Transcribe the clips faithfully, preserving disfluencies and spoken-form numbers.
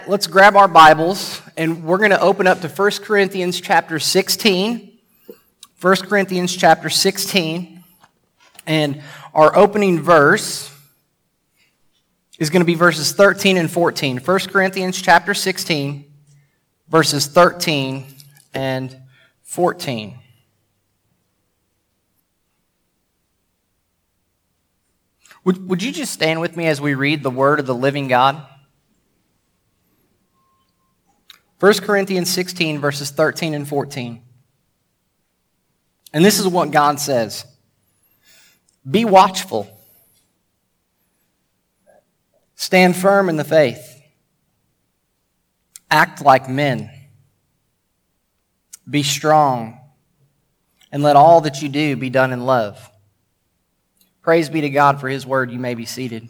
Let's grab our Bibles, and we're going to open up to First Corinthians chapter sixteen. First Corinthians chapter sixteen. And our opening verse is going to be verses thirteen and fourteen. First Corinthians chapter sixteen, verses thirteen and fourteen. Would, would you just stand with me as we read the word of the living God? First Corinthians sixteen, verses thirteen and fourteen. And this is what God says. Be watchful. Stand firm in the faith. Act like men. Be strong. And let all that you do be done in love. Praise be to God for His word. You may be seated.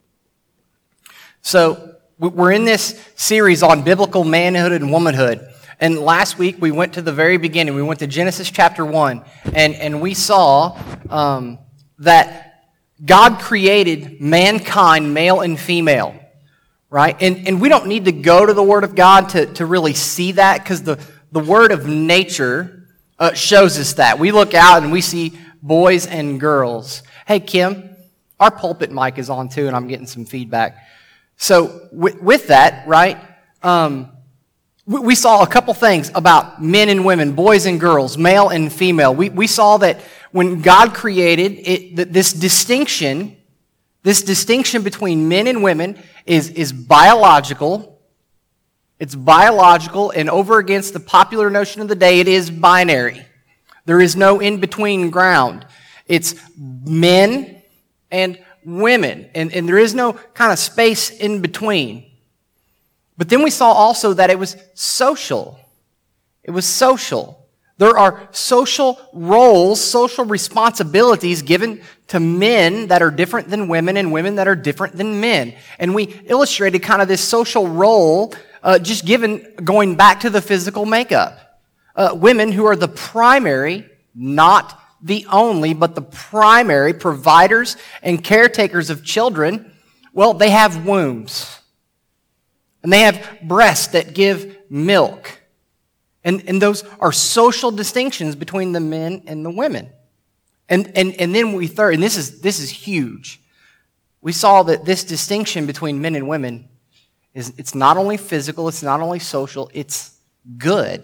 So, we're in this series on biblical manhood and womanhood. And last week we went to the very beginning. We went to Genesis chapter one. And, and we saw um, that God created mankind, male and female. Right? And, and we don't need to go to the Word of God to, to really see that, because the, the Word of nature uh, shows us that. We look out and we see boys and girls. Hey, Kim, our pulpit mic is on too, and I'm getting some feedback. So with, with that, right, um, we, we saw a couple things about men and women, boys and girls, male and female. We, we saw that when God created it, that this distinction, this distinction between men and women is, is biological. It's biological, and over against the popular notion of the day, it is binary. There is no in-between ground. It's men and women, and, and there is no kind of space in between. But then we saw also that it was social. It was social. There are social roles, social responsibilities given to men that are different than women and women that are different than men. And we illustrated kind of this social role uh, just given going back to the physical makeup. Uh, women who are the primary, not the only, but the primary providers and caretakers of children, well, they have wombs. And they have breasts that give milk. And, and those are social distinctions between the men and the women. And, and, and then we third, and this is, this is huge. We saw that this distinction between men and women is, it's not only physical, it's not only social, it's good.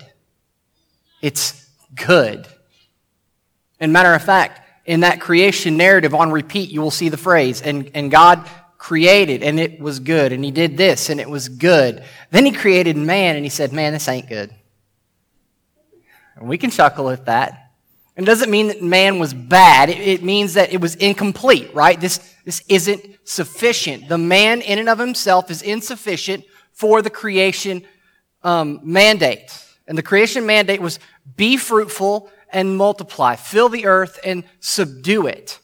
It's good. And matter of fact, in that creation narrative on repeat, you will see the phrase, and, and God created, and it was good, and He did this, and it was good. Then He created man, and He said, man, this ain't good. And we can chuckle at that. It doesn't mean that man was bad. It, it means that it was incomplete, right? This, this isn't sufficient. The man in and of himself is insufficient for the creation um, mandate. And the creation mandate was be fruitful and multiply, fill the earth and subdue it.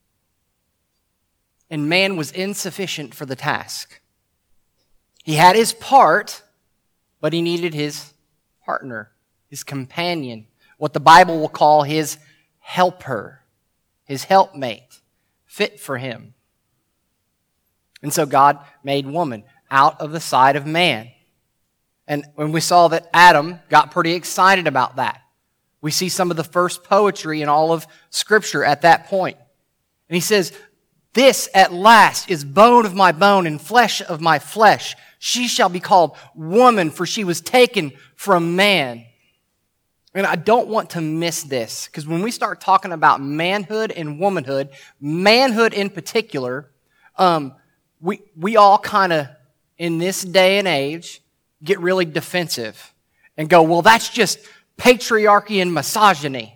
And man was insufficient for the task. He had his part, but he needed his partner, his companion, what the Bible will call his helper, his helpmate, fit for him. And so God made woman out of the side of man. And when we saw that Adam got pretty excited about that, we see some of the first poetry in all of Scripture at that point. And he says, this at last is bone of my bone and flesh of my flesh. She shall be called woman, for she was taken from man. And I don't want to miss this, because when we start talking about manhood and womanhood, manhood in particular, um, we, we all kind of, in this day and age, get really defensive and go, well, that's just patriarchy and misogyny.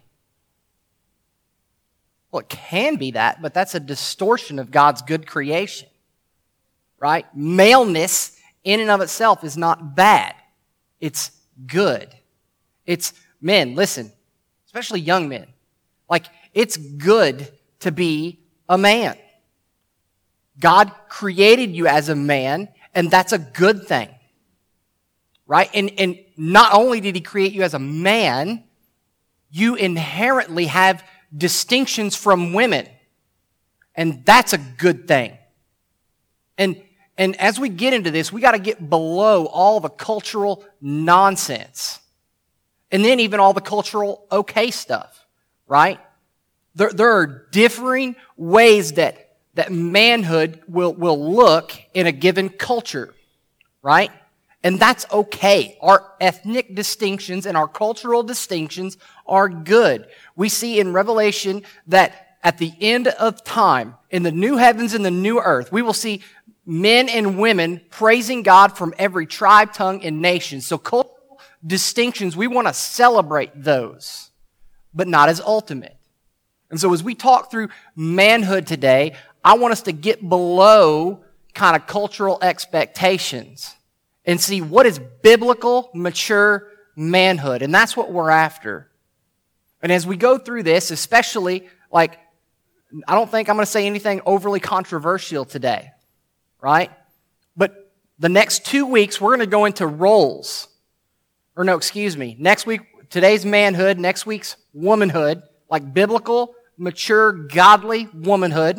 Well, it can be that, but that's a distortion of God's good creation, right? Maleness in and of itself is not bad. It's good. It's, men, listen, especially young men, like, it's good to be a man. God created you as a man, and that's a good thing. Right? And, and not only did He create you as a man, you inherently have distinctions from women. And that's a good thing. And And as we get into this, we got to get below all the cultural nonsense. And then even all the cultural okay stuff, right? There, there are differing ways that, that manhood will, will look in a given culture, right? And that's okay. Our ethnic distinctions and our cultural distinctions are good. We see in Revelation that at the end of time, in the new heavens and the new earth, we will see men and women praising God from every tribe, tongue, and nation. So cultural distinctions, we want to celebrate those, but not as ultimate. And so as we talk through manhood today, I want us to get below kind of cultural expectations and see what is biblical, mature manhood. And that's what we're after. And as we go through this, especially, like, I don't think I'm going to say anything overly controversial today, right? But the next two weeks, we're going to go into roles. Or no, excuse me. Next week, today's manhood. Next week's womanhood. Like biblical, mature, godly womanhood.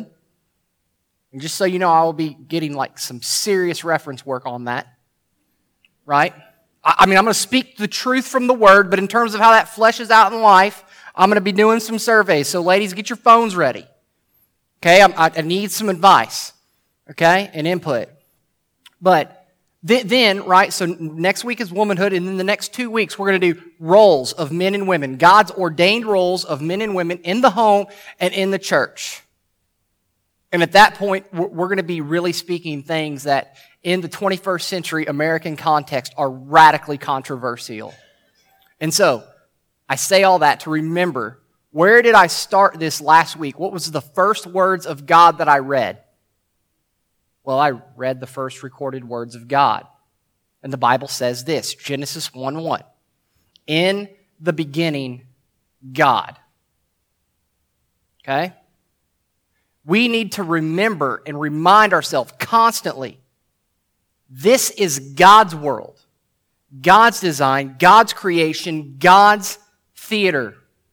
And just so you know, I will be getting like some serious reference work on that. Right? I mean, I'm going to speak the truth from the Word, but in terms of how that fleshes out in life, I'm going to be doing some surveys. So ladies, get your phones ready. Okay? I, I need some advice. Okay? And input. But th- then, right, so next week is womanhood, and then the next two weeks we're going to do roles of men and women. God's ordained roles of men and women in the home and in the church. And at that point, we're going to be really speaking things that in the twenty-first century American context are radically controversial. And so, I say all that to remember, where did I start this last week? What was the first words of God that I read? Well, I read the first recorded words of God. And the Bible says this, Genesis one one. In the beginning, God. Okay? We need to remember and remind ourselves constantly, this is God's world, God's design, God's creation, God's theater.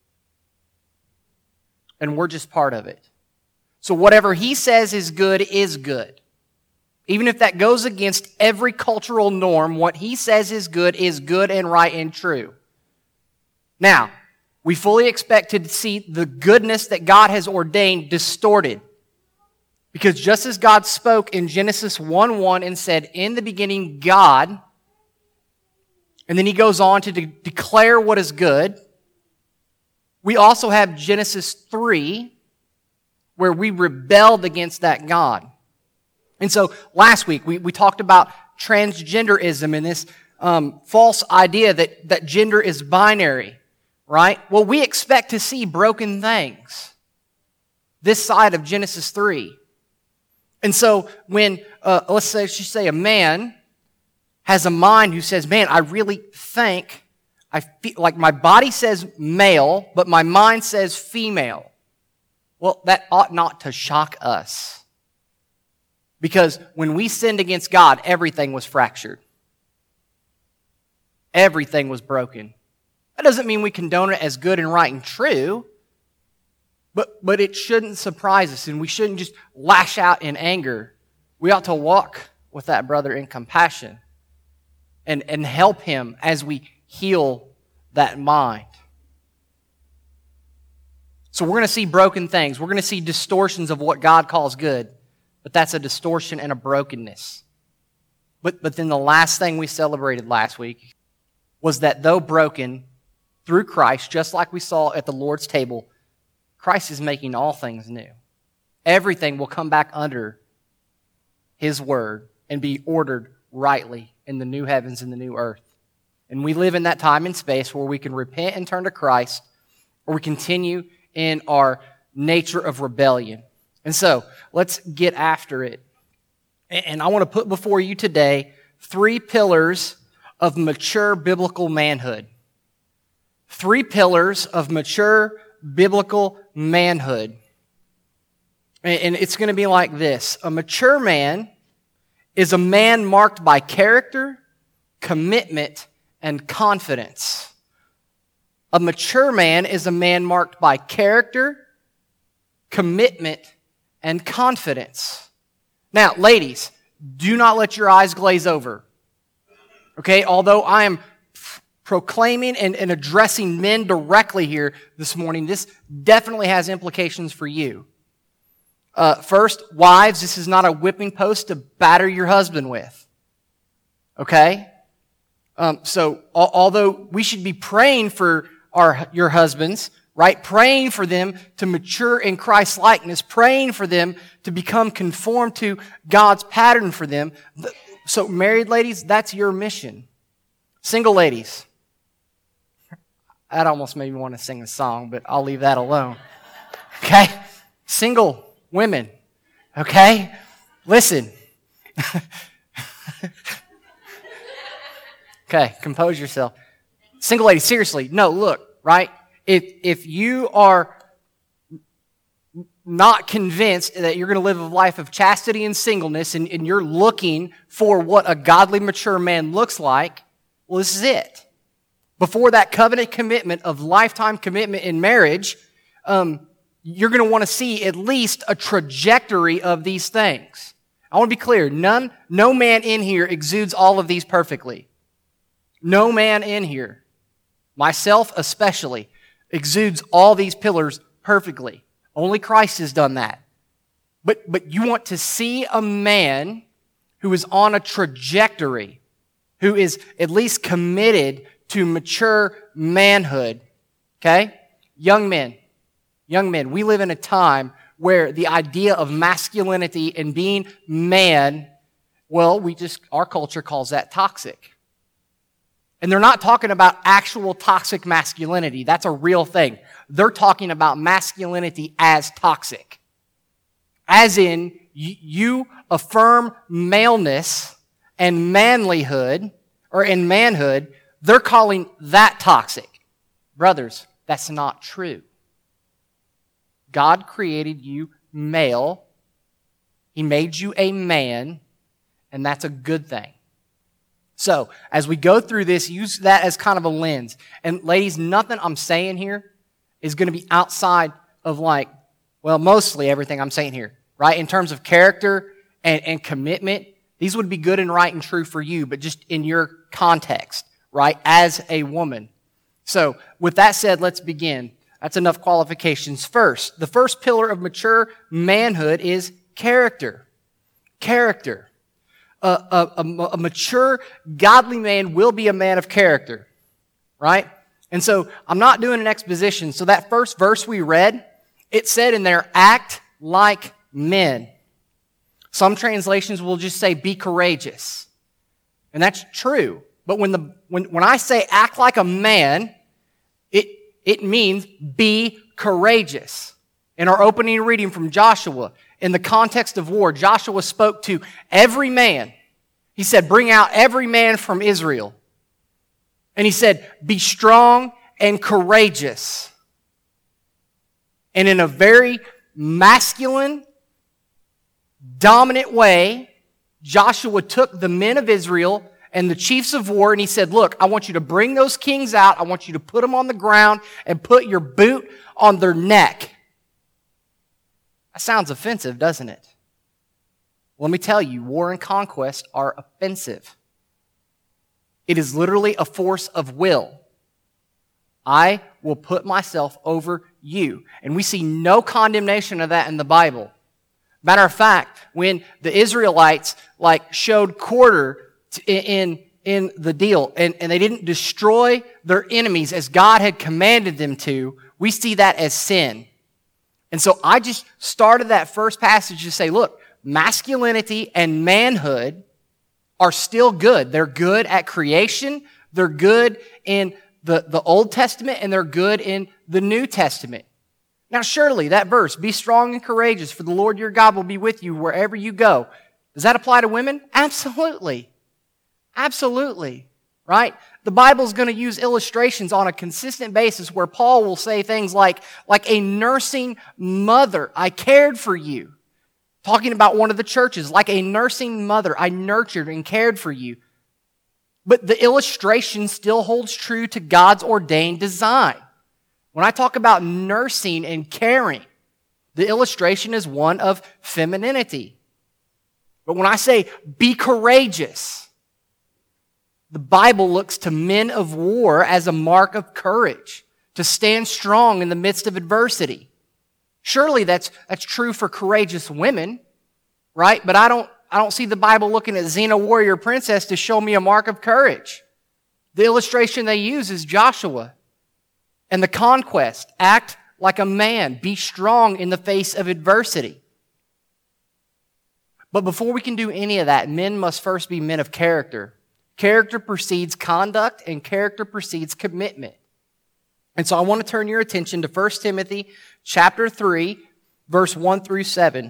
And we're just part of it. So whatever He says is good is good. Even if that goes against every cultural norm, what He says is good is good and right and true. Now, we fully expect to see the goodness that God has ordained distorted. Because just as God spoke in Genesis one one and said, in the beginning, God, and then He goes on to de- declare what is good, we also have Genesis three, where we rebelled against that God. And so last week, we, we talked about transgenderism and this um, false idea that, that gender is binary, right? Well, we expect to see broken things this side of Genesis three. And so when, uh, let's say, she say a man has a mind who says, man, I really think, I feel like my body says male, but my mind says female. Well, that ought not to shock us. Because when we sinned against God, everything was fractured. Everything was broken. That doesn't mean we condone it as good and right and true. But, but it shouldn't surprise us, and we shouldn't just lash out in anger. We ought to walk with that brother in compassion and, and help him as we heal that mind. So we're going to see broken things. We're going to see distortions of what God calls good. But that's a distortion and a brokenness. But, but then the last thing we celebrated last week was that though broken through Christ, just like we saw at the Lord's table, Christ is making all things new. Everything will come back under His word and be ordered rightly in the new heavens and the new earth. And we live in that time and space where we can repent and turn to Christ, or we continue in our nature of rebellion. And so, let's get after it. And I want to put before you today three pillars of mature biblical manhood. Three pillars of mature biblical manhood. And it's going to be like this. A mature man is a man marked by character, commitment, and confidence. A mature man is a man marked by character, commitment, and confidence. Now, ladies, do not let your eyes glaze over. Okay, although I am proclaiming and, and addressing men directly here this morning, this definitely has implications for you. Uh, first, wives, this is not a whipping post to batter your husband with. Okay? Um, so, al- although we should be praying for our your husbands, right? Praying for them to mature in Christ's likeness, praying for them to become conformed to God's pattern for them. So, married ladies, that's your mission. Single ladies, that almost made me want to sing a song, but I'll leave that alone. Okay? Single women, okay? Listen. Okay, compose yourself. Single ladies, seriously, no, look, right? If if you are not convinced that you're going to live a life of chastity and singleness, and, and you're looking for what a godly, mature man looks like, well, this is it. Before that covenant commitment of lifetime commitment in marriage, um, you're going to want to see at least a trajectory of these things. I want to be clear. None, no man in here exudes all of these perfectly. No man in here, myself especially, exudes all these pillars perfectly. Only Christ has done that. But, but you want to see a man who is on a trajectory, who is at least committed to mature manhood. Okay? Young men. Young men, we live in a time where the idea of masculinity and being man, well, we just, our culture calls that toxic. And they're not talking about actual toxic masculinity. That's a real thing. They're talking about masculinity as toxic. As in, you affirm maleness and manlyhood, or in manhood, they're calling that toxic. Brothers, that's not true. God created you male. He made you a man, and that's a good thing. So, as we go through this, use that as kind of a lens. And ladies, nothing I'm saying here is going to be outside of like, well, mostly everything I'm saying here, right? In terms of character and, and commitment, these would be good and right and true for you, but just in your context, right? As a woman. So, with that said, let's begin. That's enough qualifications. First, the first pillar of mature manhood is character. Character. A, a, a, a mature, godly man will be a man of character, right? And so I'm not doing an exposition. So that first verse we read, it said in there, act like men. Some translations will just say, be courageous. And that's true. But when the when, when I say act like a man, it, it means be courageous. In our opening reading from Joshua, in the context of war, Joshua spoke to every man. He said, bring out every man from Israel. And he said, be strong and courageous. And in a very masculine, dominant way, Joshua took the men of Israel and the chiefs of war, and he said, look, I want you to bring those kings out. I want you to put them on the ground and put your boot on their neck. That sounds offensive, doesn't it? Let me tell you, war and conquest are offensive. It is literally a force of will. I will put myself over you. And we see no condemnation of that in the Bible. Matter of fact, when the Israelites like showed quarter in, in the deal and, and they didn't destroy their enemies as God had commanded them to, we see that as sin. And so I just started that first passage to say, look, masculinity and manhood are still good. They're good at creation. They're good in the, the Old Testament, and they're good in the New Testament. Now, surely that verse, be strong and courageous, for the Lord your God will be with you wherever you go. Does that apply to women? Absolutely. Absolutely. Right? The Bible's going to use illustrations on a consistent basis where Paul will say things like, like a nursing mother, I cared for you. Talking about one of the churches, like a nursing mother, I nurtured and cared for you. But the illustration still holds true to God's ordained design. When I talk about nursing and caring, the illustration is one of femininity. But when I say be courageous, the Bible looks to men of war as a mark of courage, to stand strong in the midst of adversity. Surely that's, that's true for courageous women, right? But I don't, I don't see the Bible looking at Xena warrior princess to show me a mark of courage. The illustration they use is Joshua and the conquest. Act like a man. Be strong in the face of adversity. But before we can do any of that, men must first be men of character. Character precedes conduct, and character precedes commitment. And so I want to turn your attention to First Timothy chapter three, verse one through seven.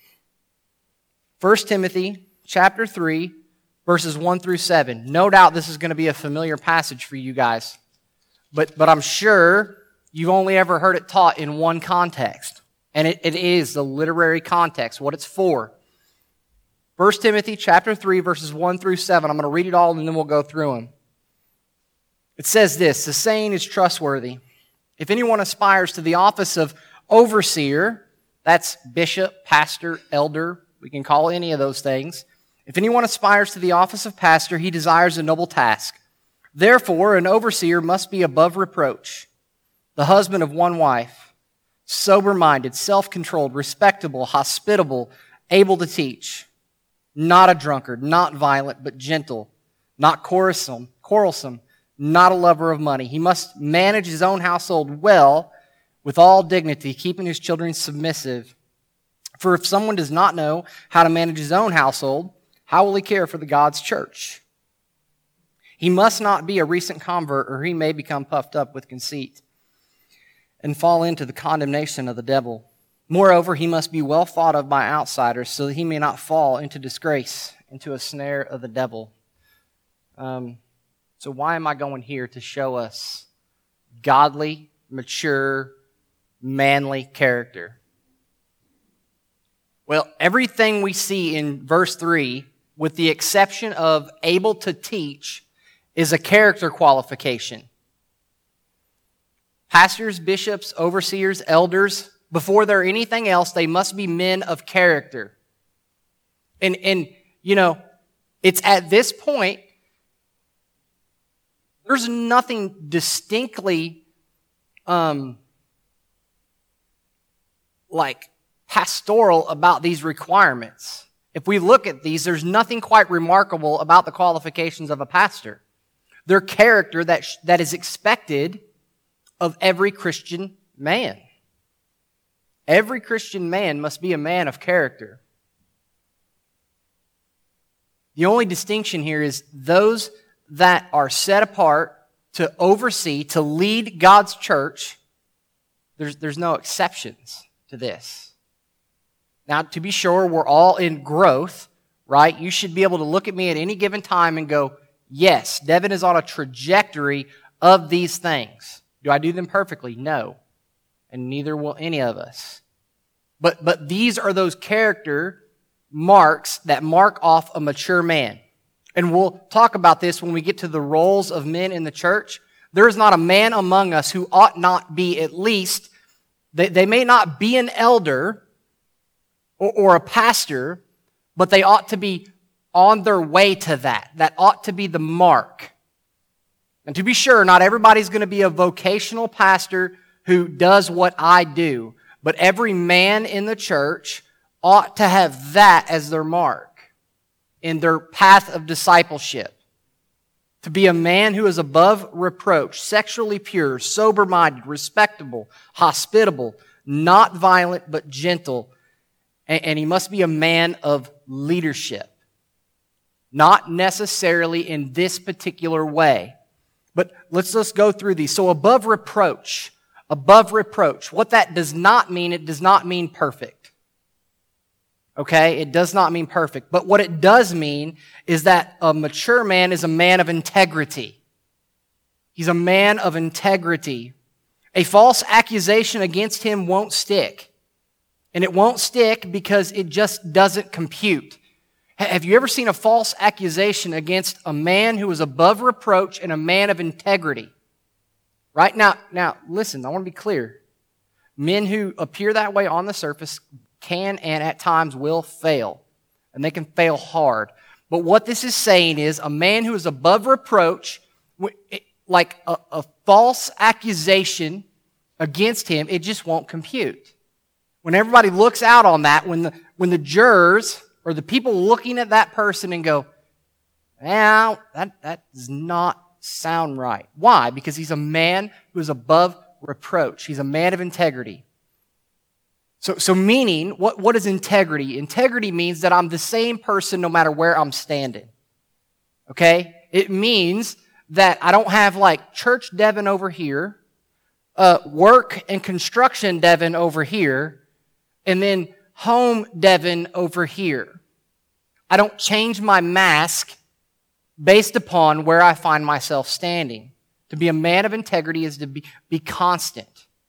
First Timothy chapter three, verses one through seven. No doubt this is going to be a familiar passage for you guys. But, but I'm sure you've only ever heard it taught in one context. And it, it is the literary context, what it's for. First Timothy chapter three, verses one through seven. I'm going to read it all and then we'll go through them. It says this, the saying is trustworthy. If anyone aspires to the office of overseer, that's bishop, pastor, elder, we can call any of those things. If anyone aspires to the office of pastor, he desires a noble task. Therefore, an overseer must be above reproach, the husband of one wife, sober-minded, self-controlled, respectable, hospitable, able to teach, not a drunkard, not violent, but gentle, not quarrelsome, quarrelsome, not a lover of money. He must manage his own household well, with all dignity, keeping his children submissive. For if someone does not know how to manage his own household, how will he care for the God's church? He must not be a recent convert, or he may become puffed up with conceit and fall into the condemnation of the devil. Moreover, he must be well thought of by outsiders, so that he may not fall into disgrace, into a snare of the devil. Um, so why am I going here? To show us godly, mature, manly character. Well, everything we see in verse three, with the exception of able to teach, is a character qualification. Pastors, bishops, overseers, elders, before they're anything else, they must be men of character. And, and you know, it's at this point, there's nothing distinctly um, like pastoral about these requirements. If we look at these, there's nothing quite remarkable about the qualifications of a pastor. Their character that, sh- that is expected of every Christian man. Every Christian man must be a man of character. The only distinction here is those that are set apart to oversee, to lead God's church. There's, there's no exceptions to this. Now, to be sure, we're all in growth, right? You should be able to look at me at any given time and go, yes, Devin is on a trajectory of these things. Do I do them perfectly? No. And neither will any of us. But, but these are those character marks that mark off a mature man. And we'll talk about this when we get to the roles of men in the church. There is not a man among us who ought not be at least, they, they may not be an elder or, or a pastor, but they ought to be on their way to that. That ought to be the mark. And to be sure, not everybody's going to be a vocational pastor who does what I do. But every man in the church ought to have that as their mark in their path of discipleship. To be a man who is above reproach, sexually pure, sober-minded, respectable, hospitable, not violent but gentle. And he must be a man of leadership. Not necessarily in this particular way. But let's just go through these. So above reproach. Above reproach. What that does not mean, it does not mean perfect. Okay? It does not mean perfect. But what it does mean is that a mature man is a man of integrity. He's a man of integrity. A false accusation against him won't stick. And it won't stick because it just doesn't compute. Have you ever seen a false accusation against a man who is above reproach and a man of integrity? Right? Now, now, listen, I want to be clear. Men who appear that way on the surface can and at times will fail. and they can fail hard. But what this is saying is a man who is above reproach, like a, a false accusation against him, it just won't compute. When everybody looks out on that, when the, when the jurors or the people looking at that person and go, well, that, that does not sound right. Why? Because he's a man who is above reproach. He's a man of integrity. So, so meaning, what, what is integrity? Integrity means that I'm the same person no matter where I'm standing. Okay? It means that I don't have like church Devin over here, uh, work and construction Devin over here, and then home Devin over here. I don't change my mask based upon where I find myself standing. To be a man of integrity is to be, be constant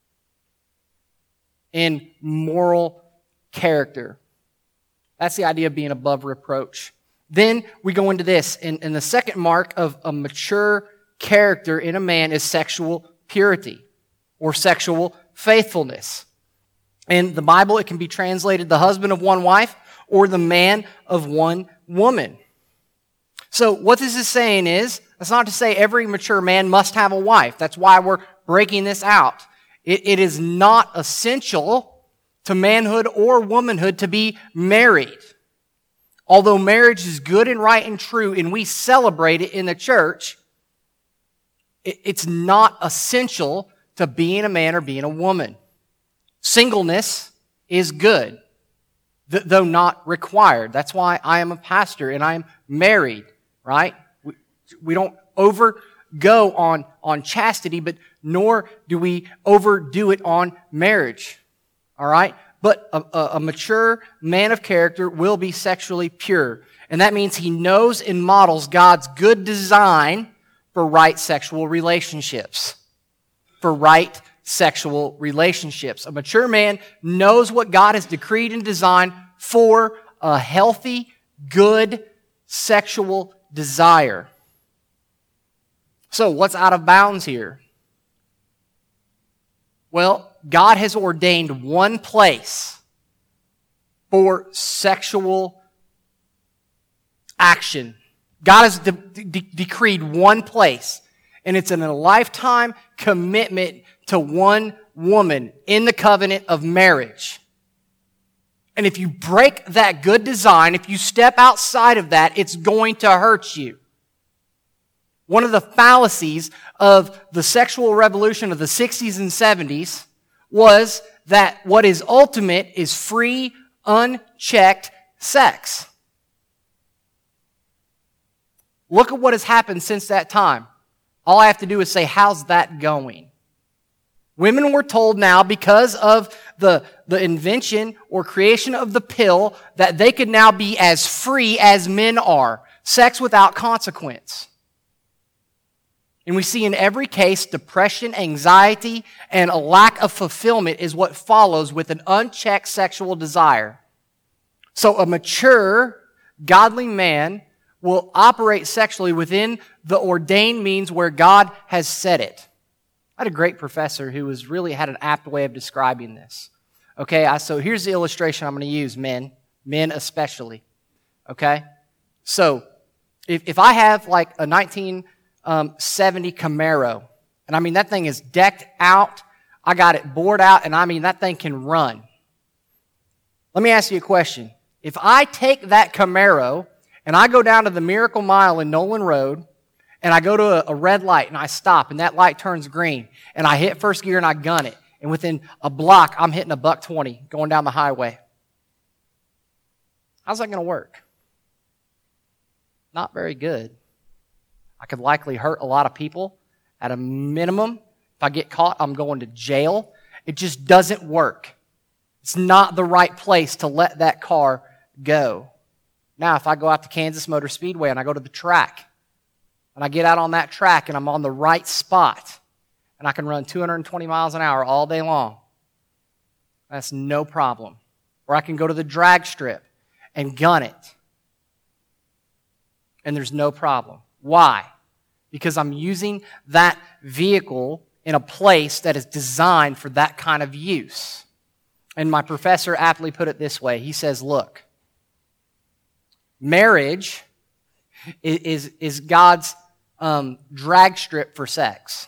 in moral character. That's the idea of being above reproach. Then we go into this, and, and the second mark of a mature character in a man is sexual purity or sexual faithfulness. In the Bible, it can be translated the husband of one wife or the man of one woman. So what this is saying is, that's not to say every mature man must have a wife. That's why we're breaking this out. It, it is not essential to manhood or womanhood to be married. Although marriage is good and right and true, and we celebrate it in the church, it, it's not essential to being a man or being a woman. Singleness is good, th- though not required. That's why I am a pastor and I am married, right? We, we don't overgo on, on chastity, but nor do we overdo it on marriage, all right? But a, a, a mature man of character will be sexually pure. And that means he knows and models God's good design for right sexual relationships. For right sexual relationships. A mature man knows what God has decreed and designed for a healthy, good sexual desire. So, what's out of bounds here? Well, God has ordained one place for sexual action. God has de- de- decreed one place, and it's in a lifetime commitment to one woman in the covenant of marriage. And if you break that good design, if you step outside of that, it's going to hurt you. One of the fallacies of the sexual revolution of the sixties and seventies was that what is ultimate is free, unchecked sex. Look at what has happened since that time. All I have to do is say, how's that going? Women were told now, because of the, the invention or creation of the pill, that they could now be as free as men are. Sex without consequence. And we see in every case, depression, anxiety, and a lack of fulfillment is what follows with an unchecked sexual desire. So a mature, godly man will operate sexually within the ordained means where God has set it. I had a great professor who was really had an apt way of describing this. Okay, I, so here's the illustration I'm going to use, men, men especially. Okay, so if, if I have like a nineteen seventy Camaro, and I mean that thing is decked out, I got it bored out, and I mean that thing can run. Let me ask you a question. If I take that Camaro and I go down to the Miracle Mile in Nolan Road, and I go to a, a red light, and I stop, and that light turns green, and I hit first gear and I gun it, and within a block, I'm hitting a buck twenty going down the highway. How's that going to work? Not very good. I could likely hurt a lot of people. At a minimum, if I get caught, I'm going to jail. It just doesn't work. It's not the right place to let that car go. Now, if I go out to Kansas Motor Speedway and I go to the track, and I get out on that track and I'm on the right spot, and I can run two hundred twenty miles an hour all day long, that's no problem. Or I can go to the drag strip and gun it, and there's no problem. Why? Because I'm using that vehicle in a place that is designed for that kind of use. And my professor aptly put it this way. He says, look, Marriage is, is, is God's um, drag strip for sex.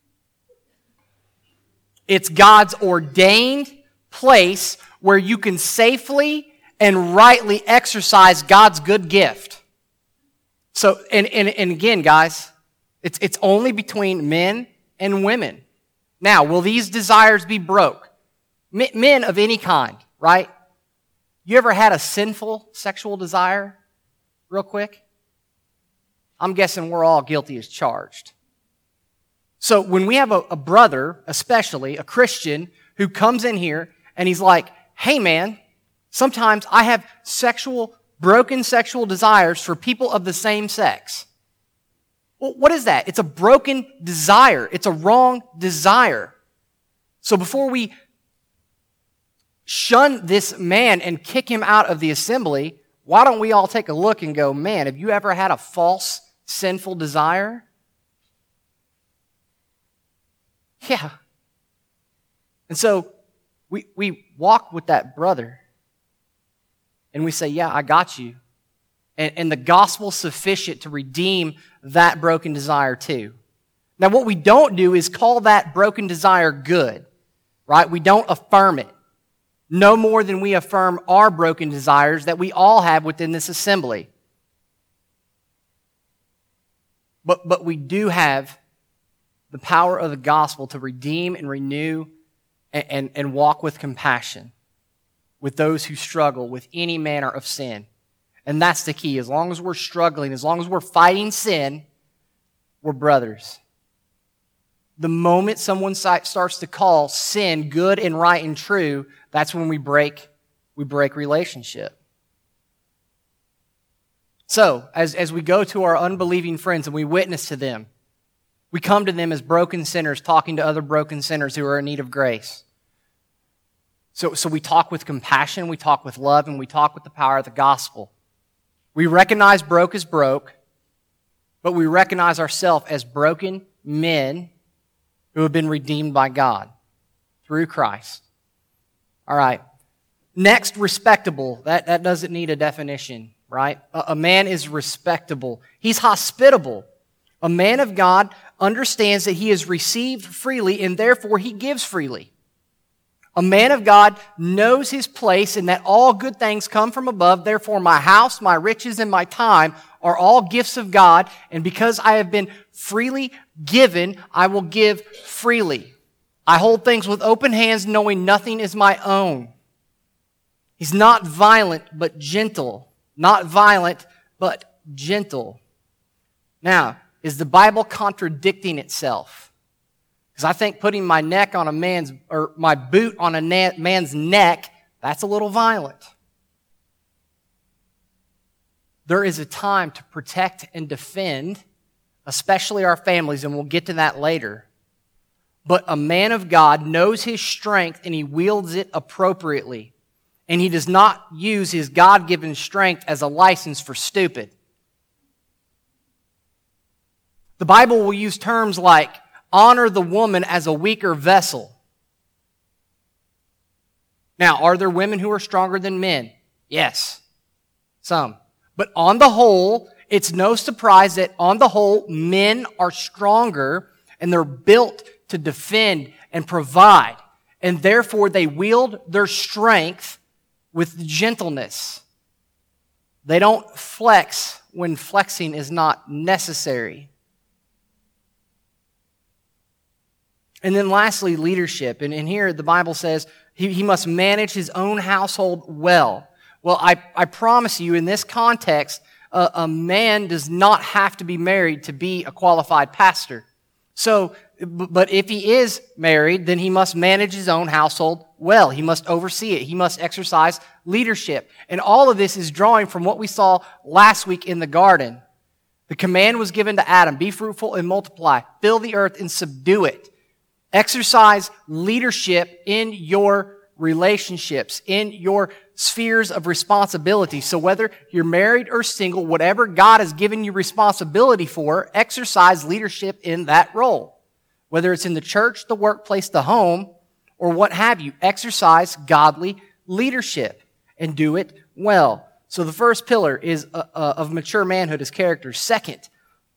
It's God's ordained place where you can safely and rightly exercise God's good gift. So, and, and, and again, guys, it's, it's only between men and women. Now, will these desires be broke? Men of any kind, right? You ever had a sinful sexual desire? Real quick. I'm guessing we're all guilty as charged. So when we have a, a brother, especially a Christian, who comes in here and he's like, hey man, sometimes I have sexual, broken sexual desires for people of the same sex. Well, what is that? It's a broken desire. It's a wrong desire. So before we shun this man and kick him out of the assembly, why don't we all take a look and go, man, have you ever had a false, sinful desire? Yeah. And so we, we walk with that brother and we say, yeah, I got you. And, and the gospel's sufficient to redeem that broken desire too. Now, what we don't do is call that broken desire good, right? We don't affirm it. No more than we affirm our broken desires that we all have within this assembly. But, but we do have the power of the gospel to redeem and renew and, and, and walk with compassion with those who struggle with any manner of sin. And that's the key. As long as we're struggling, as long as we're fighting sin, we're brothers. The moment someone starts to call sin good and right and true, that's when we break, we break relationship. So, as, as we go to our unbelieving friends and we witness to them, we come to them as broken sinners talking to other broken sinners who are in need of grace. So, so we talk with compassion, we talk with love, and we talk with the power of the gospel. We recognize broke is broke, but we recognize ourselves as broken men who have been redeemed by God through Christ. All right. Next, respectable. That, that doesn't need a definition, right? A, a man is respectable. He's hospitable. A man of God understands that he has received freely and therefore he gives freely. A man of God knows his place and that all good things come from above. Therefore, my house, my riches, and my time are all gifts of God. And because I have been freely given, I will give freely. I hold things with open hands, knowing nothing is my own. He's not violent, but gentle. Not violent, but gentle. Now, is the Bible contradicting itself? Because I think putting my neck on a man's, or my boot on a na- man's neck, that's a little violent. There is a time to protect and defend, especially our families, and we'll get to that later. But a man of God knows his strength and he wields it appropriately. And he does not use his God-given strength as a license for stupid. The Bible will use terms like, honor the woman as a weaker vessel. Now, are there women who are stronger than men? Yes, some. But on the whole, it's no surprise that on the whole, men are stronger and they're built to defend and provide. And therefore, they wield their strength with gentleness. They don't flex when flexing is not necessary. And then lastly, leadership. And, and here the Bible says he, he must manage his own household well. Well, I, I promise you, in this context, a, a man does not have to be married to be a qualified pastor. So, but if he is married, then he must manage his own household well. He must oversee it. He must exercise leadership. And all of this is drawing from what we saw last week in the garden. The command was given to Adam, be fruitful and multiply, fill the earth and subdue it. Exercise leadership in your relationships, in your spheres of responsibility. So whether you're married or single, whatever God has given you responsibility for, exercise leadership in that role. Whether it's in the church, the workplace, the home, or what have you, exercise godly leadership and do it well. So the first pillar is uh, uh, of mature manhood is character. Second,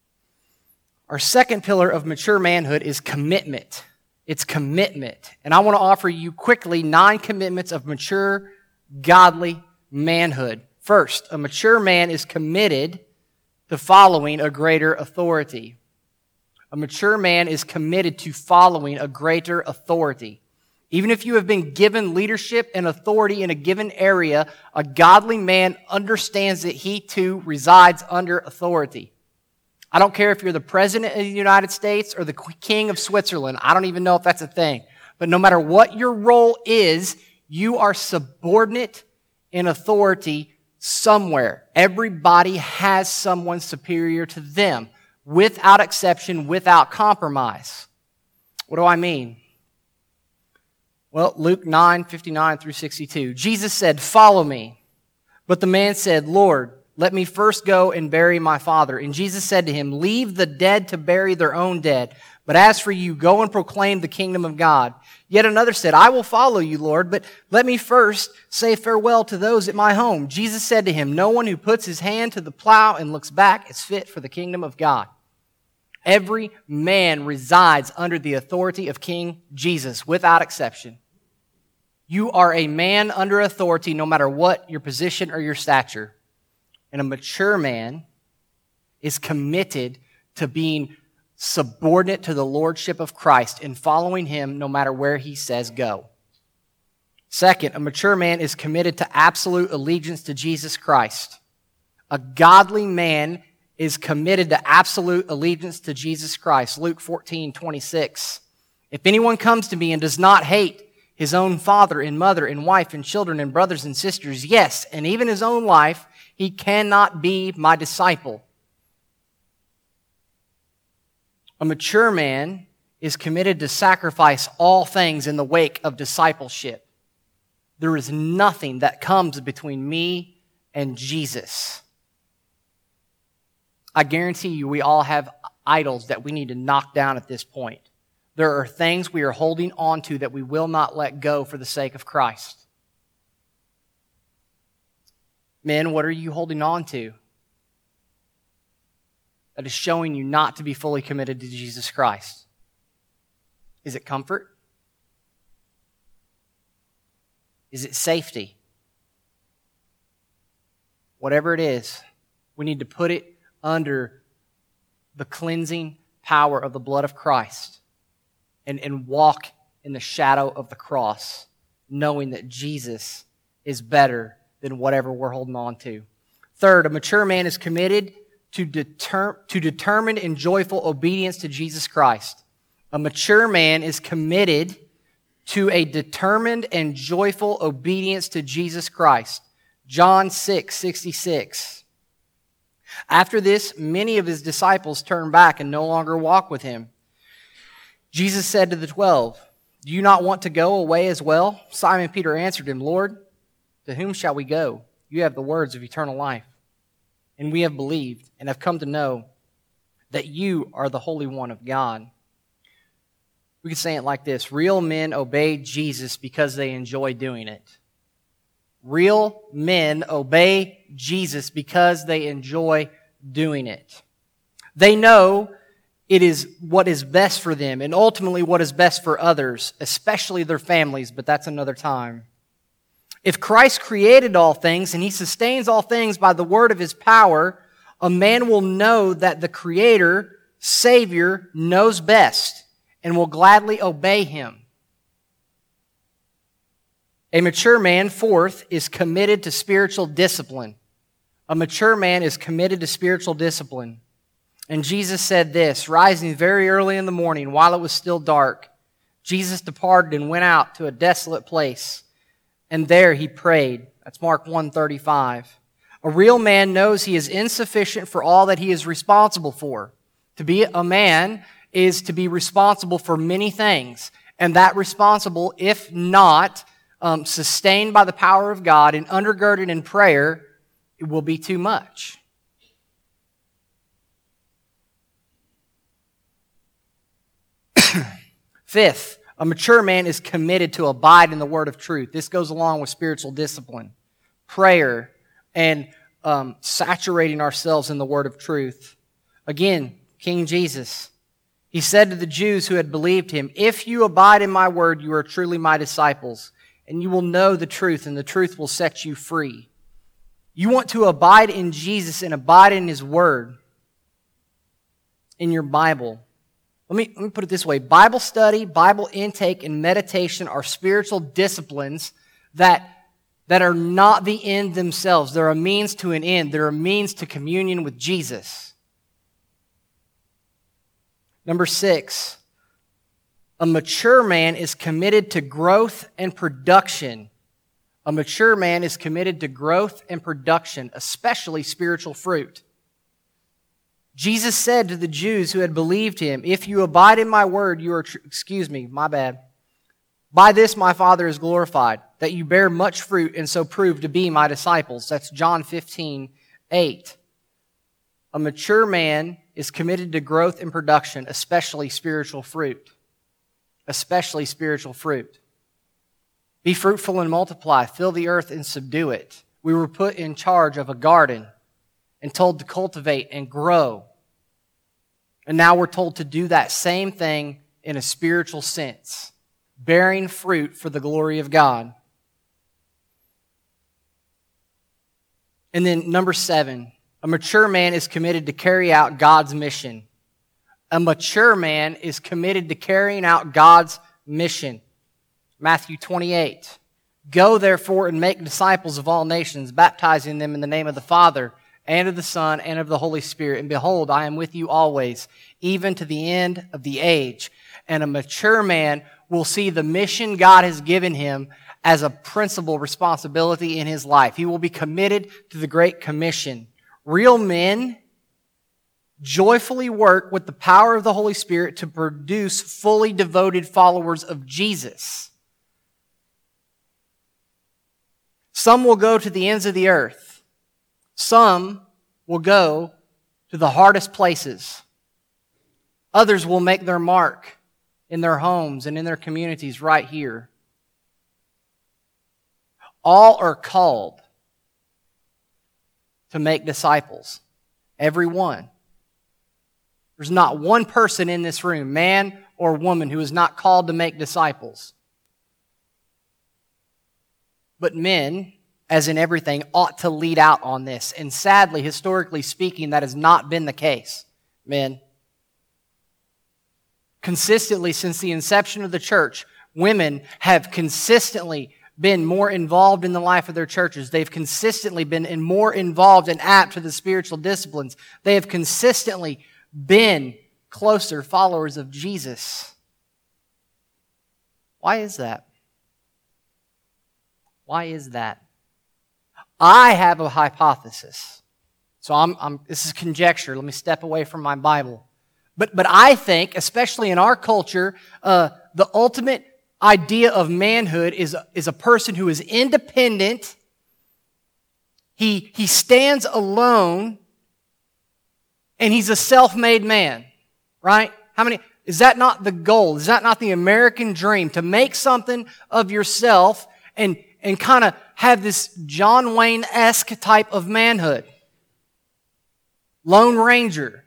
our second pillar of mature manhood is commitment. It's commitment. And I want to offer you quickly nine commitments of mature, godly manhood. First, a mature man is committed to following a greater authority. A mature man is committed to following a greater authority. Even if you have been given leadership and authority in a given area, a godly man understands that he too resides under authority. I don't care if you're the president of the United States or the king of Switzerland. I don't even know if that's a thing. But no matter what your role is, you are subordinate in authority somewhere. Everybody has someone superior to them, without exception, without compromise. What do I mean? Well, Luke nine, fifty-nine through sixty-two. Jesus said, "Follow me." But the man said, "Lord, let me first go and bury my father." And Jesus said to him, "Leave the dead to bury their own dead. But as for you, go and proclaim the kingdom of God." Yet another said, "I will follow you, Lord, but let me first say farewell to those at my home." Jesus said to him, "No one who puts his hand to the plow and looks back is fit for the kingdom of God." Every man resides under the authority of King Jesus, without exception. You are a man under authority no matter what your position or your stature. And a mature man is committed to being subordinate to the lordship of Christ and following him no matter where he says go. Second, a mature man is committed to absolute allegiance to Jesus Christ. A godly man is committed to absolute allegiance to Jesus Christ. Luke fourteen, twenty-six. "If anyone comes to me and does not hate his own father and mother and wife and children and brothers and sisters, yes, and even his own life, he cannot be my disciple." A mature man is committed to sacrifice all things in the wake of discipleship. There is nothing that comes between me and Jesus. I guarantee you we all have idols that we need to knock down at this point. There are things we are holding on to that we will not let go for the sake of Christ. Men, what are you holding on to that is showing you not to be fully committed to Jesus Christ? Is it comfort? Is it safety? Whatever it is, we need to put it under the cleansing power of the blood of Christ and, and walk in the shadow of the cross, knowing that Jesus is better than whatever we're holding on to. Third, a mature man is committed to, deter- to determined and joyful obedience to Jesus Christ. A mature man is committed to a determined and joyful obedience to Jesus Christ. John six, sixty-six. After this, many of his disciples turned back and no longer walked with him. Jesus said to the twelve, "Do you not want to go away as well?" Simon Peter answered him, "Lord, to whom shall we go? You have the words of eternal life. And we have believed and have come to know that you are the Holy One of God." We could say it like this: real men obey Jesus because they enjoy doing it. Real men obey Jesus because they enjoy doing it. They know it is what is best for them and ultimately what is best for others, especially their families, but that's another time. If Christ created all things and he sustains all things by the word of his power, a man will know that the Creator, Savior, knows best and will gladly obey him. A mature man, fourth, is committed to spiritual discipline. A mature man is committed to spiritual discipline. And Jesus said this: "Rising very early in the morning, while it was still dark, Jesus departed and went out to a desolate place. And there he prayed." That's Mark one thirty-five. A real man knows he is insufficient for all that he is responsible for. To be a man is to be responsible for many things. And that responsible, if not um, sustained by the power of God and undergirded in prayer, it will be too much. Fifth, a mature man is committed to abide in the word of truth. This goes along with spiritual discipline, prayer, and um, saturating ourselves in the word of truth. Again, King Jesus, he said to the Jews who had believed him, "If you abide in my word, you are truly my disciples, and you will know the truth, and the truth will set you free." You want to abide in Jesus and abide in his word in your Bible. Let me, let me put it this way. Bible study, Bible intake, and meditation are spiritual disciplines that that are not the end themselves. They're a means to an end. They're a means to communion with Jesus. Number six, a mature man is committed to growth and production. A mature man is committed to growth and production, especially spiritual fruit. Jesus said to the Jews who had believed him, "If you abide in my word, you are, tr- excuse me, my bad. By this my Father is glorified, that you bear much fruit and so prove to be my disciples." That's John fifteen eight. A mature man is committed to growth and production, especially spiritual fruit. Especially spiritual fruit. Be fruitful and multiply, fill the earth and subdue it. We were put in charge of a garden and told to cultivate and grow. And now we're told to do that same thing in a spiritual sense. Bearing fruit for the glory of God. And then number seven, a mature man is committed to carry out God's mission. A mature man is committed to carrying out God's mission. Matthew twenty-eight. "Go therefore and make disciples of all nations, baptizing them in the name of the Father and of the Son and of the Holy Spirit. And behold, I am with you always, even to the end of the age." And a mature man will see the mission God has given him as a principal responsibility in his life. He will be committed to the Great Commission. Real men joyfully work with the power of the Holy Spirit to produce fully devoted followers of Jesus. Some will go to the ends of the earth. Some will go to the hardest places. Others will make their mark in their homes and in their communities right here. All are called to make disciples. Every one. There's not one person in this room, man or woman, who is not called to make disciples. But men, as in everything, ought to lead out on this. And sadly, historically speaking, that has not been the case. Men. Consistently, since the inception of the church, women have consistently been more involved in the life of their churches. They've consistently been in more involved and apt to the spiritual disciplines. They have consistently been closer followers of Jesus. Why is that? Why is that? I have a hypothesis. So I'm, I'm, this is conjecture. Let me step away from my Bible. But, but I think, especially in our culture, uh, the ultimate idea of manhood is, is a person who is independent. He, he stands alone, and he's a self-made man, right? How many? Is that not the goal? Is that not the American dream? To make something of yourself and, and kind of have this John Wayne-esque type of manhood. Lone Ranger.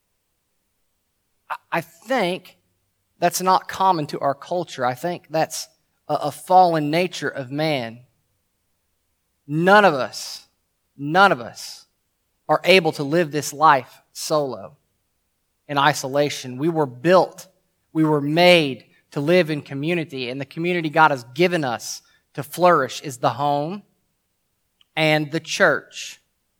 I think that's not common to our culture. I think that's a, a fallen nature of man. None of us, none of us are able to live this life solo, in isolation. We were built, we were made to live in community, and the community God has given us to flourish is the home and the church.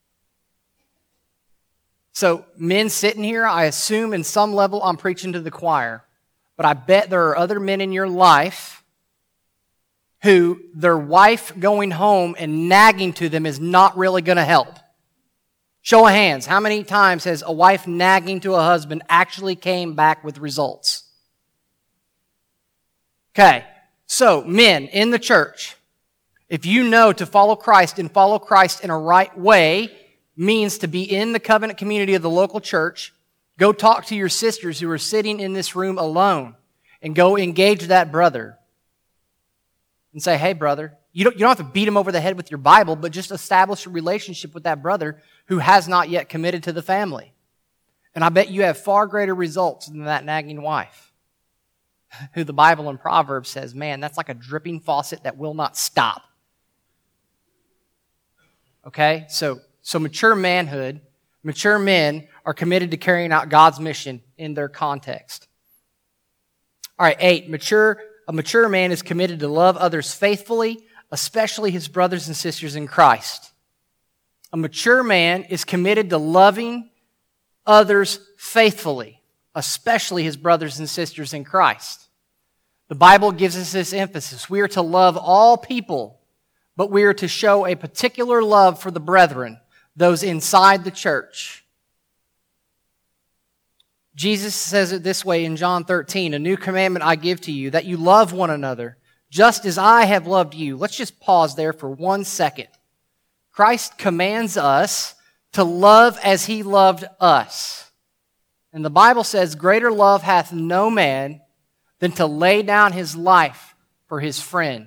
So, men sitting here, I assume in some level I'm preaching to the choir. But I bet there are other men in your life who their wife going home and nagging to them is not really going to help. Show of hands, how many times has a wife nagging to a husband actually came back with results? Okay, so men in the church, if you know to follow Christ and follow Christ in a right way, means to be in the covenant community of the local church, go talk to your sisters who are sitting in this room alone and go engage that brother and say, "Hey, brother, You don't, you don't have to beat him over the head with your Bible, but just establish a relationship with that brother who has not yet committed to the family. And I bet you have far greater results than that nagging wife, who the Bible in Proverbs says, man, that's like a dripping faucet that will not stop. Okay? So, so mature manhood, mature men are committed to carrying out God's mission in their context. All right, eight, mature, a mature man is committed to love others faithfully, especially his brothers and sisters in Christ. A mature man is committed to loving others faithfully, especially his brothers and sisters in Christ. The Bible gives us this emphasis. We are to love all people, but we are to show a particular love for the brethren, those inside the church. Jesus says it this way in John thirteen, a new commandment I give to you, that you love one another, just as I have loved you. Let's just pause there for one second. Christ commands us to love as he loved us. And the Bible says, greater love hath no man than to lay down his life for his friend.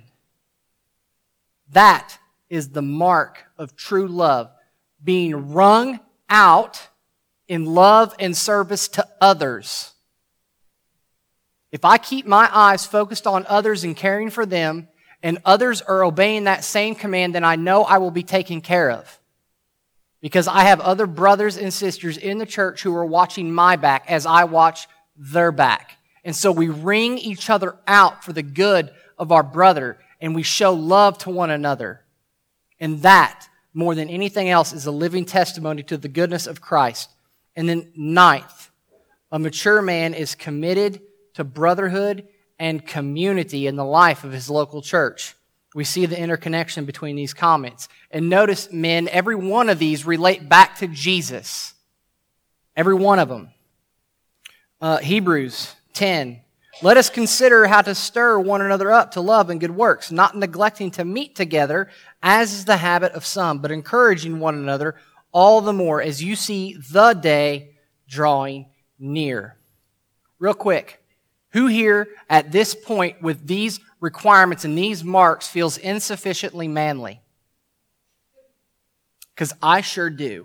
That is the mark of true love, being wrung out in love and service to others. If I keep my eyes focused on others and caring for them, and others are obeying that same command, then I know I will be taken care of. Because I have other brothers and sisters in the church who are watching my back as I watch their back. And so we wring each other out for the good of our brother, and we show love to one another. And that, more than anything else, is a living testimony to the goodness of Christ. And then ninth, a mature man is committed to brotherhood and community in the life of his local church. We see the interconnection between these comments. And notice, men, every one of these relate back to Jesus. Every one of them. Uh, Hebrews ten. Let us consider how to stir one another up to love and good works, not neglecting to meet together, as is the habit of some, but encouraging one another all the more as you see the day drawing near. Real quick, who here at this point with these requirements and these marks feels insufficiently manly? Because I sure do.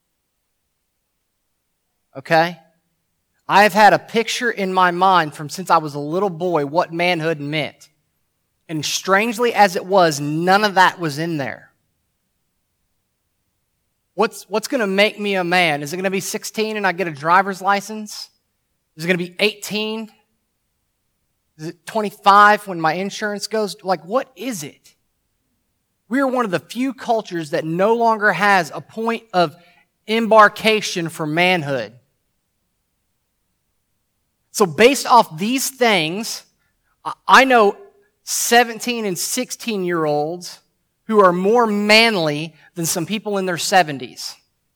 Okay? I have had a picture in my mind from since I was a little boy what manhood meant. And strangely as it was, none of that was in there. What's, what's going to make me a man? Is it going to be sixteen and I get a driver's license? Is it going to be eighteen? Is it twenty-five when my insurance goes? Like, what is it? We are one of the few cultures that no longer has a point of embarkation for manhood. So based off these things, I know seventeen and sixteen-year-olds who are more manly than some people in their seventies.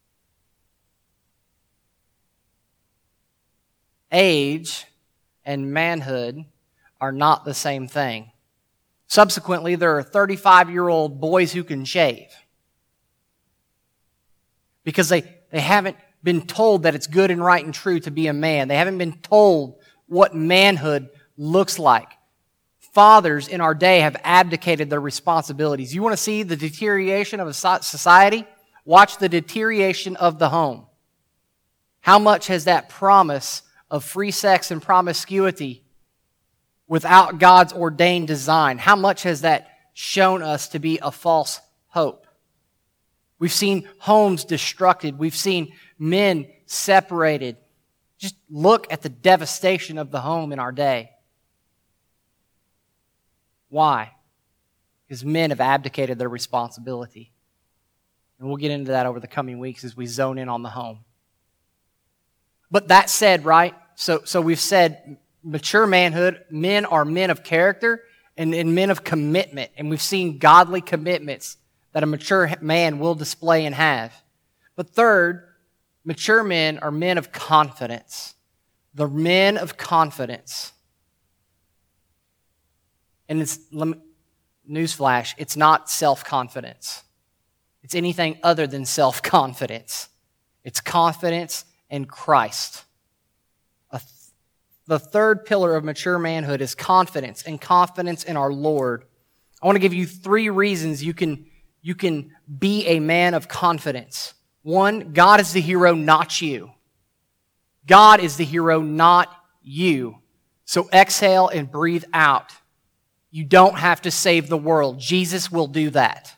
Age and manhood are not the same thing. Subsequently, there are thirty-five-year-old boys who can shave because they, they haven't been told that it's good and right and true to be a man. They haven't been told what manhood looks like. Fathers in our day have abdicated their responsibilities. You want to see the deterioration of a society? Watch the deterioration of the home. How much has that promise of free sex and promiscuity without God's ordained design, how much has that shown us to be a false hope? We've seen homes destructed. We've seen men separated. Just look at the devastation of the home in our day. Why? Because men have abdicated their responsibility. And we'll get into that over the coming weeks as we zone in on the home. But that said, right? So, so we've said mature manhood, men are men of character and, and men of commitment. And we've seen godly commitments that a mature man will display and have. But third, mature men are men of confidence. The men of confidence. And it's, newsflash, it's not self-confidence. It's anything other than self-confidence. It's confidence in Christ. A th- the third pillar of mature manhood is confidence, and confidence in our Lord. I want to give you three reasons you can, you can be a man of confidence. One, God is the hero, not you. God is the hero, not you. So exhale and breathe out. You don't have to save the world. Jesus will do that.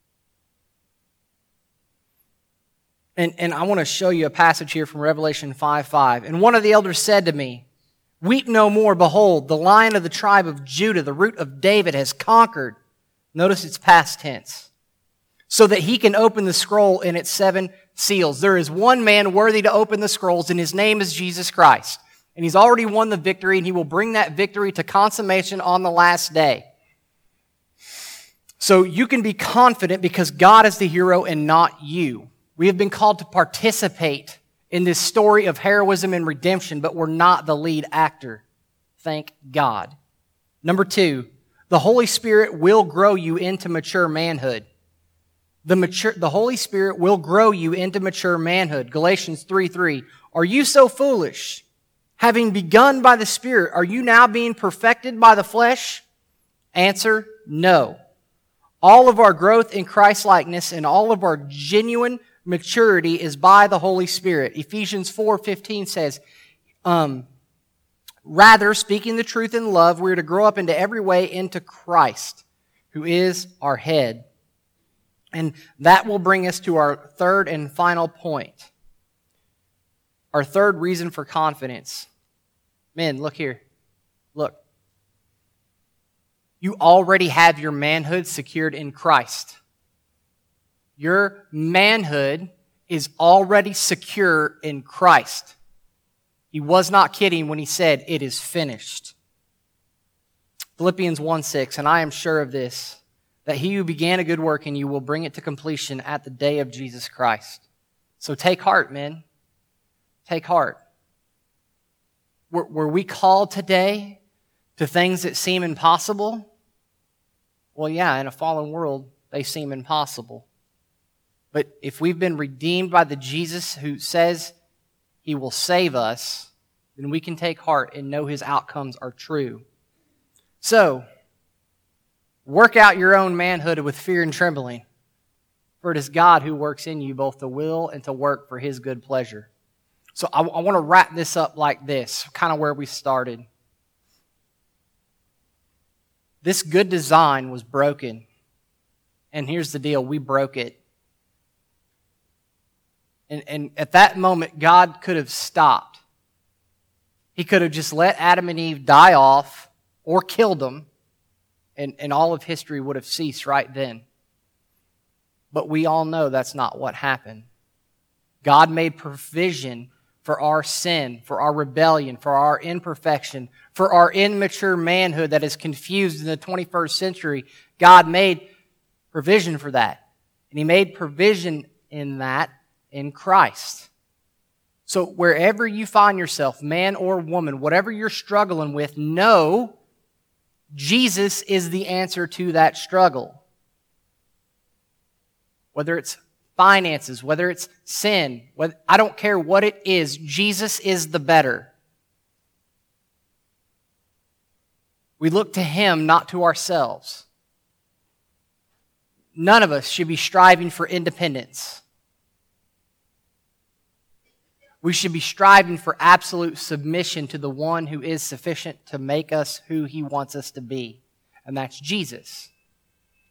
And, and I want to show you a passage here from Revelation five five. And one of the elders said to me, "Weep no more. Behold, the Lion of the tribe of Judah, the root of David, has conquered." Notice it's past tense. "So that he can open the scroll in its seven seals." There is one man worthy to open the scrolls, and his name is Jesus Christ. And he's already won the victory, and he will bring that victory to consummation on the last day. So you can be confident because God is the hero and not you. We have been called to participate in this story of heroism and redemption, but we're not the lead actor. Thank God. Number two, the Holy Spirit will grow you into mature manhood. The, mature, the Holy Spirit will grow you into mature manhood. Galatians three three. "Are you so foolish? Having begun by the Spirit, are you now being perfected by the flesh?" Answer, no. All of our growth in Christ-likeness and all of our genuine maturity is by the Holy Spirit. Ephesians four fifteen says, um, "Rather, speaking the truth in love, we are to grow up into every way into Christ, who is our head." And that will bring us to our third and final point. Our third reason for confidence. Men, look here. Look. You already have your manhood secured in Christ. Your manhood is already secure in Christ. He was not kidding when he said, "It is finished." Philippians one six, "And I am sure of this, that he who began a good work in you will bring it to completion at the day of Jesus Christ." So take heart, men. Take heart. Were, were we called today to things that seem impossible? Well, yeah, in a fallen world, they seem impossible. But if we've been redeemed by the Jesus who says he will save us, then we can take heart and know his outcomes are true. So, work out your own manhood with fear and trembling, for it is God who works in you both to will and to work for his good pleasure. So I, I want to wrap this up like this, kind of where we started. This good design was broken. And here's the deal, we broke it. And, and at that moment, God could have stopped. He could have just let Adam and Eve die off or killed them, and, and all of history would have ceased right then. But we all know that's not what happened. God made provision for our sin, for our rebellion, for our imperfection, for our immature manhood that is confused in the twenty-first century. God made provision for that. And he made provision in that in Christ. So wherever you find yourself, man or woman, whatever you're struggling with, know Jesus is the answer to that struggle. Whether it's finances, whether it's sin, whether, I don't care what it is, Jesus is the better. We look to him, not to ourselves. None of us should be striving for independence. We should be striving for absolute submission to the one who is sufficient to make us who he wants us to be, and that's Jesus.